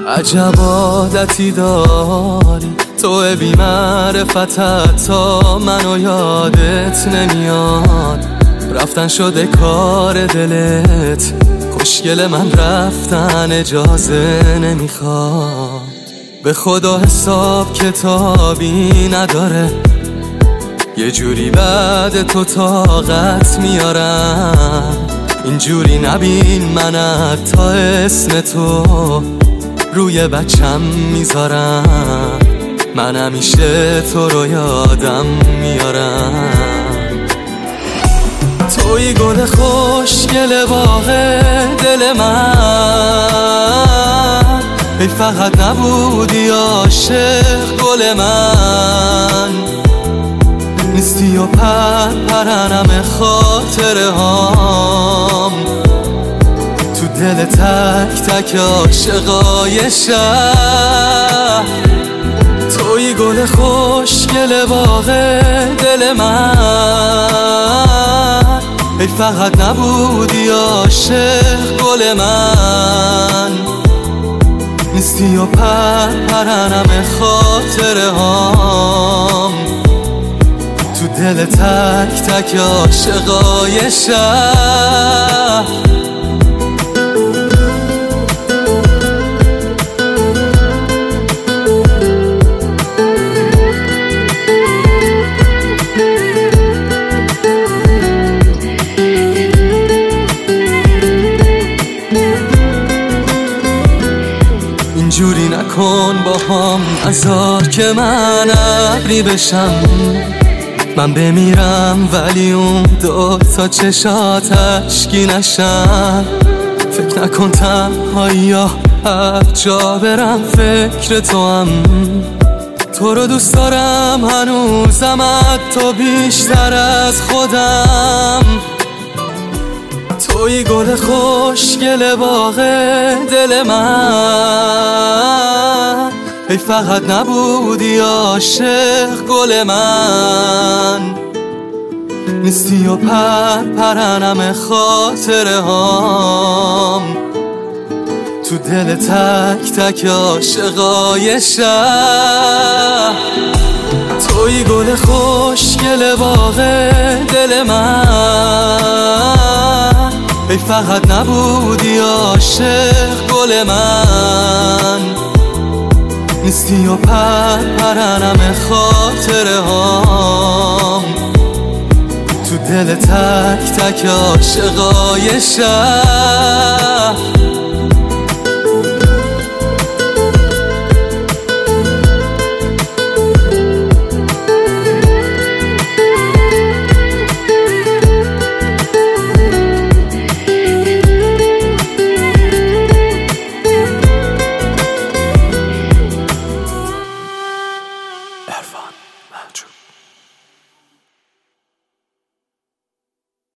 عجب عادتی داری تو بی معرفتت تا منو یادت نمیاد. رفتن شده کار دلت، خوشگل من رفتن اجازه نمیخواد. به خدا حساب کتابی نداره، یه جوری بعد تو طاقت میارم. اینجوری نبین من تا اسم تو روی بچم میذارم. من همیشه تو رو یادم میارم. توی گل خوشگل باغ دل من، ای فقط نبودی عاشق گل من. نیستی و پرنم خاطره هام تو دل تک تک عاشقای شهر. توی گل خوشگل باغ دل من، ای فقط نبودی عاشق گل من. نیستی و پرنم خاطره هام تو دل تک تک عاشقای شهر. اینجوری نکن با هم، نذار که من ابری بشم. من بمیرم ولی اون دو تا چشات اشکی نشن. فکر نکن تنهایی یا هر جا برم فکر تو هم. تو رو دوست دارم هنوزم، حتی بیشتر از خودم. توی گل خوشگل باغ دل من، ای فقط نبودی عاشق گل من. نیستی و پرنم خاطره هام تو دل تک تک عاشقای شهر. توی گل خوشگل باغ دل من، ای فقط نبودی عاشق گل من. نیستی و پرنم خاطره هام تو دل تک تک عاشقای شهر.